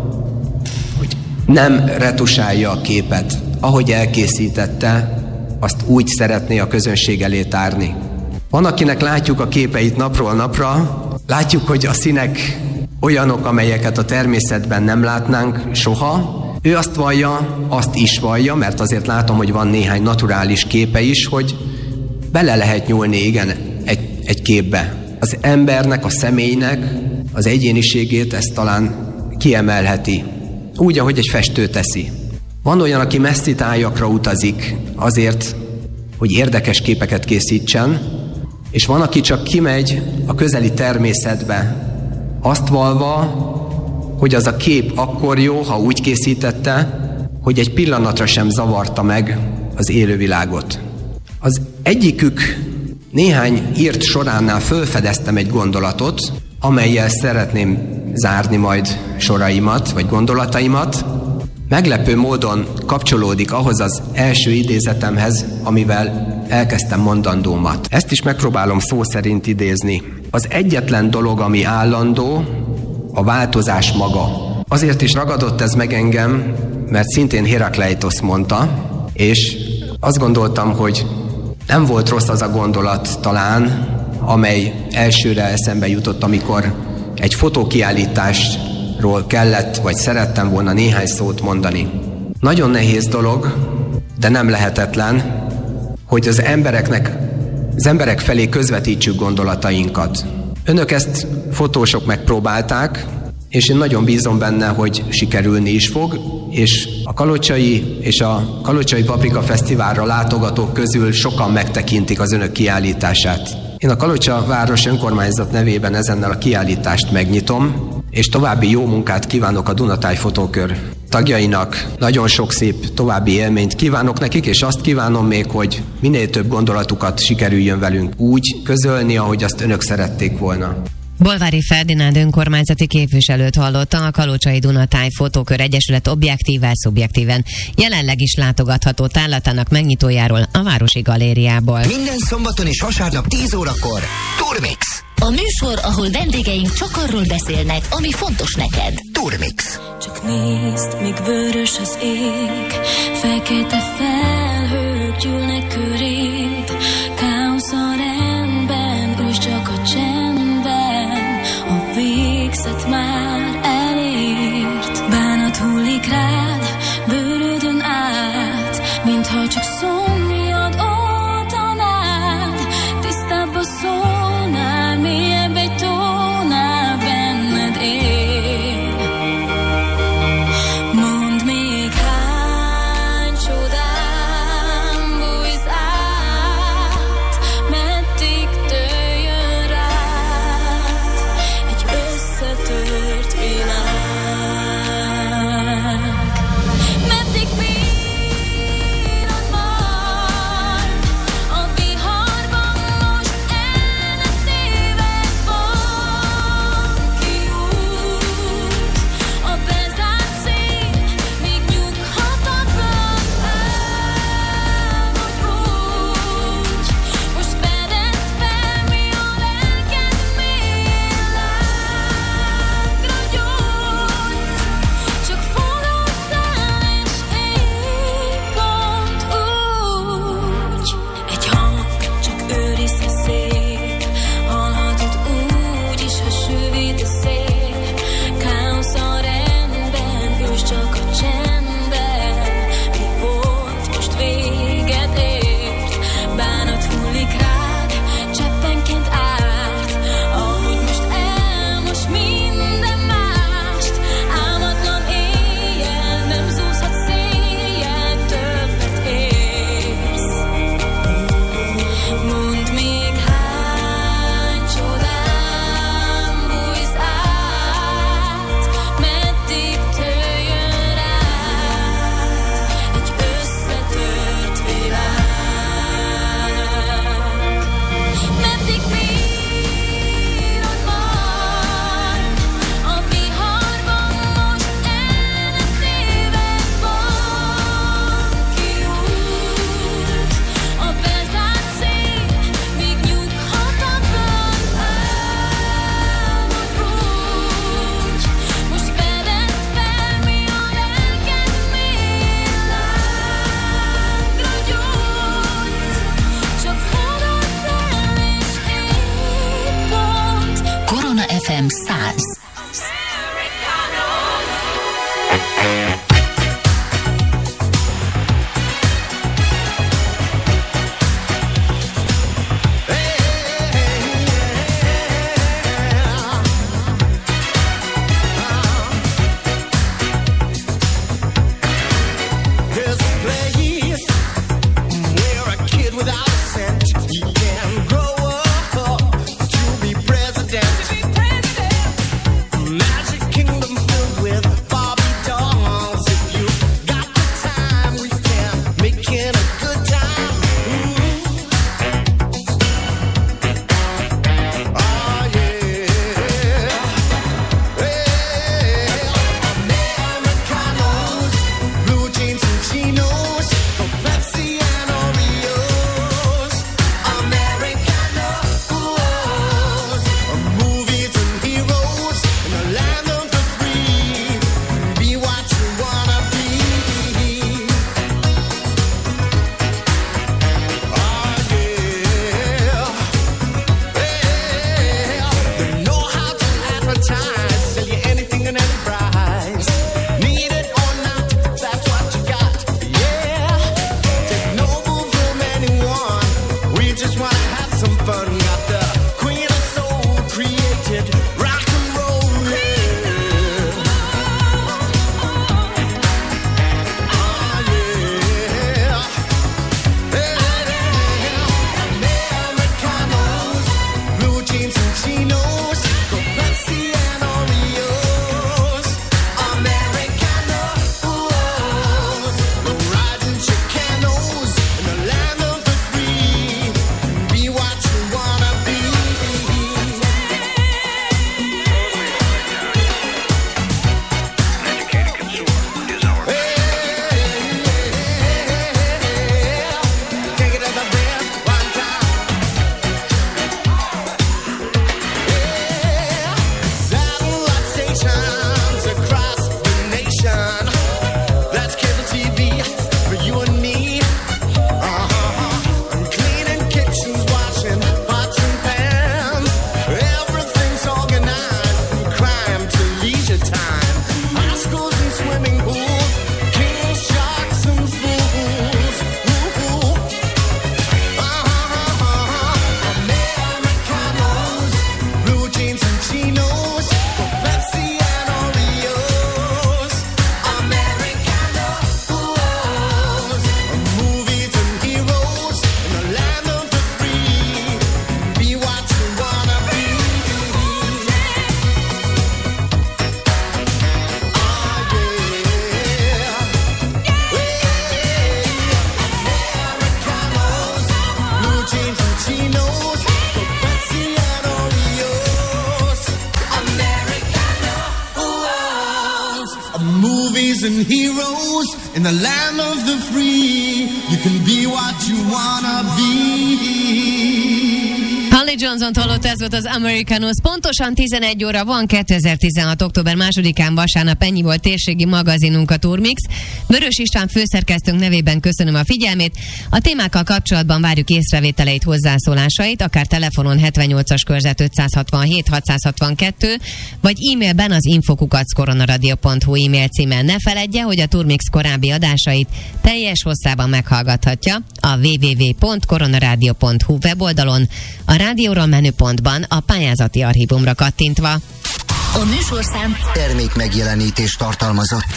hogy nem retusálja a képet, ahogy elkészítette, azt úgy szeretné a közönség elé tárni. Van, akinek látjuk a képeit napról napra, látjuk, hogy a színek olyanok, amelyeket a természetben nem látnánk soha. Ő azt vallja, azt is vallja, mert azért látom, hogy van néhány naturális képe is, hogy bele lehet nyúlni, igen, egy képbe. Az embernek, a személynek az egyéniségét ezt talán kiemelheti. Úgy, ahogy egy festő teszi. Van olyan, aki messzi tájakra utazik azért, hogy érdekes képeket készítsen, és van, aki csak kimegy a közeli természetbe, azt valva, hogy az a kép akkor jó, ha úgy készítette, hogy egy pillanatra sem zavarta meg az élővilágot. Az egyikük néhány írt soránál felfedeztem egy gondolatot, amellyel szeretném zárni majd soraimat, vagy gondolataimat. Meglepő módon kapcsolódik ahhoz az első idézetemhez, amivel elkezdtem mondandómat. Ezt is megpróbálom szó szerint idézni. Az egyetlen dolog, ami állandó, a változás maga. Azért is ragadott ez meg engem, mert szintén Herakleitos mondta, és azt gondoltam, hogy nem volt rossz az a gondolat talán, amely elsőre eszembe jutott, amikor egy fotókiállításról kellett, vagy szerettem volna néhány szót mondani. Nagyon nehéz dolog, de nem lehetetlen, hogy az emberek felé közvetítsük gondolatainkat. Önök ezt fotósok megpróbálták, és én nagyon bízom benne, hogy sikerülni is fog, és a Kalocsai és a Kalocsai Paprika Fesztiválra látogatók közül sokan megtekintik az önök kiállítását. Én a Kalocsa város önkormányzat nevében ezennel a kiállítást megnyitom, és további jó munkát kívánok a Dunatáj Fotókör tagjainak, nagyon sok szép további élményt kívánok nekik, és azt kívánom még, hogy minél több gondolatukat sikerüljön velünk úgy közölni, ahogy azt önök szerették volna. Bolvári Ferdinánd önkormányzati képviselőt hallotta, a Kalocsai Dunatáj Fotókör Egyesület objektíven-szubjektíven jelenleg is látogatható tárlatának megnyitójáról a Városi Galériából. Minden szombaton és vasárnap 10 órakor Turmix. A műsor, ahol vendégeink csak arról beszélnek, ami fontos neked. Turmix. Csak nézd, míg vörös az ég, fekete felhők gyűlnek köréd, káosz a rendben, és csak a csendben, a végzet már elért. Bánat hullik rád, bőrödön át, mintha csak szomjad oltanád, tisztább a szólnál, mélyebb egy tónál benned él. Mondd még, hány csodán bújsz át, meddig töljön rád egy összetört világ. Meddig bírod majd a viharban, most elnetéved van kiút, a bezárt szél még nyughatatlan el vagy úgy. Most fedezd fel, mi a lelked méllágra gyújt, csak fogad el és élj pont úgy. Egy hang, csak őrizd szép, hallhatod úgy is, ha sűvít a szél. Káosz a rendben, ős csak a csendben, mi volt, most véget ért. Bánat hullik rád, cseppenként át, ahogy most elmos minden mást. Álmatlan éjjel, nem zúzhat széjjel, többet érsz. Mondd még, hány csodán bújsz át, meddig töljön rád egy összetört világ. Meddig bírod majd a viharban, most elnetéved van kiút, a bezárt szél még nyughatatlan el vagy úgy. Most fedezd fel, mi a lelked méllágra gyújt, csak fogad el és élj pont. Korona FM 100. There's a place where a kid without a cent can grow up to be president. movies and heroes in the land of the free. You can be what you wanna be. Holly Johnson-t hallott, ez volt az Americanos. Pontosan 11 óra van, 2016. október 2-án vasárnap, ennyi volt térségi magazinunk, a Turmix. Vörös István főszerkesztőnk nevében köszönöm a figyelmét. A témákkal kapcsolatban várjuk észrevételeit, hozzászólásait, akár telefonon 78-as körzet 567 662, vagy e-mailben az info@koronaradio.hu e-mail címen. Ne feledje, hogy a Turmix korábbi adásait teljes hosszában meghallgathatja a www.koronaradio.hu weboldalon, a rádióról menüpontban a pályázati archívumra kattintva. A műsorszám termék megjelenítést tartalmazott.